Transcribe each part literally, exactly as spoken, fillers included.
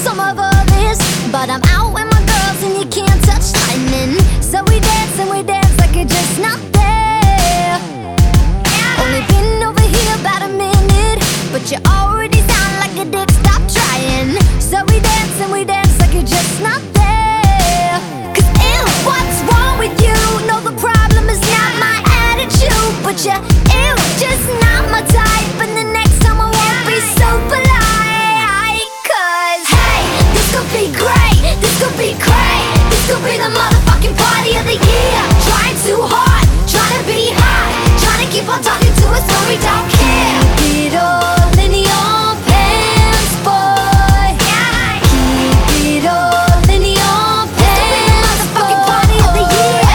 some of all this, but I'm out with my girls and you can't touch lightning. So we dance and we dance like it's just not there. Only been over here about a minute, but you already sound like a dick, stop trying. So we dance and we dance like it's just not there. Cause ew, what's wrong with you? No, the problem is not my attitude, but you ew, just not my type. And the next time I won't be so polite. Cause hey, this could be great, this could be great, this could be the motherfucking party of the year. Trying too hard, trying to be hot, trying to keep on talking to us when we don't care. Keep it all in your pants, boy. Keep it all in your pants, motherfucking party of the year.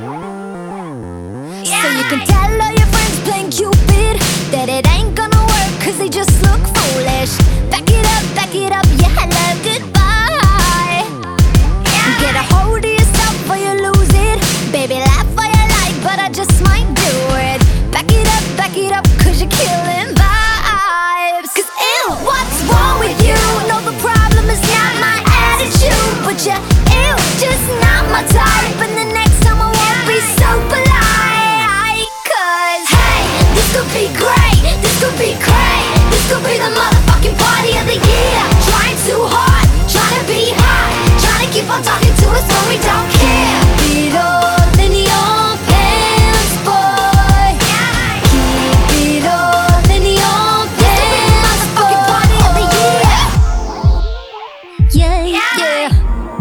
So you can tell all your friends playing Cupid that it ain't gonna work cause they just look foolish. Back it up, back it up, yeah, hello, goodbye. Get a hold of yourself or you lose it. Baby, laugh all you like, but I just might do it. Back it up, back it up, cause you're killing vibes. Cause ew, what's wrong with you? No, the problem is not my attitude, but you ew, just not my type. And the next time I won't be so polite. Cause hey, this could be great, this could be great, this could be the motherfucking party of the year. Trying too hard, trying to be hot, trying to keep on talking to us when we don't care. Keep it all in your pants, boy. Keep it all in your pants, motherfucking party of the year. Yeah, yeah.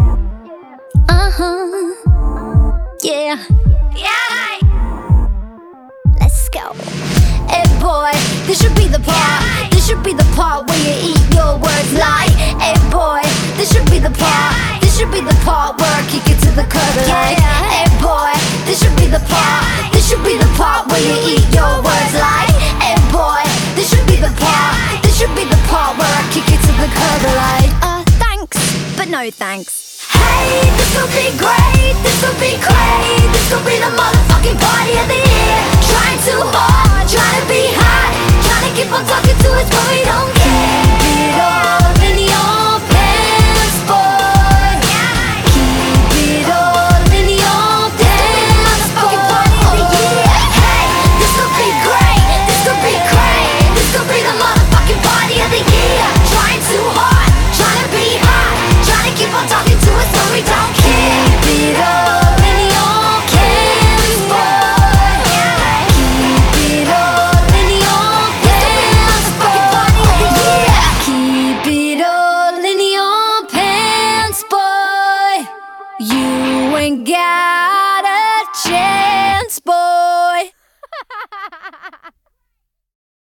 Uh-huh. Yeah. Yeah. Let's go. Hey boy, this should be the part. This should be the part where you eat your words like. Hey boy, this should be the part. This should be the part where I kick it to the curb like. Hey boy, this should be the part. This should be the part where you eat your words like. Hey boy, this should be the part. This should be the part where I kick it to the curb like. Uh, thanks, but no thanks. Hey, this could be great, this could be great, this could be the motherfucking party of the year. Trying too hard, trying to be hot, trying to keep on talking to us but we don't care.